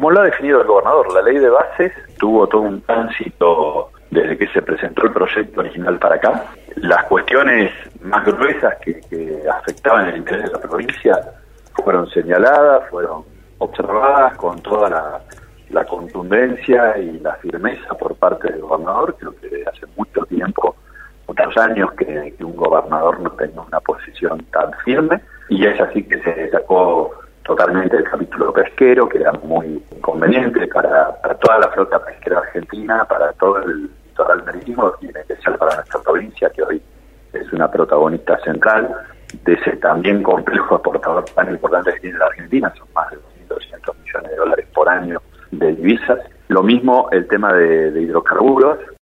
como lo ha definido el gobernador, la ley de bases tuvo todo un tránsito desde que se presentó el proyecto original para acá. Las cuestiones más gruesas que afectaban el interés de la provincia fueron señaladas, fueron observadas con toda la contundencia y la firmeza por parte del gobernador. Creo que hace mucho tiempo, muchos años que un gobernador no tenía una posición tan firme, y es así que se sacó totalmente el capítulo pesquero, que era muy conveniente para toda la flota pesquera argentina, para todo el litoral marítimo y en especial para nuestra provincia, que hoy es una protagonista central de ese también complejo exportador tan importante que tiene la Argentina. Son más de 200 millones de dólares por año de divisas. Lo mismo el tema de hidrocarburos.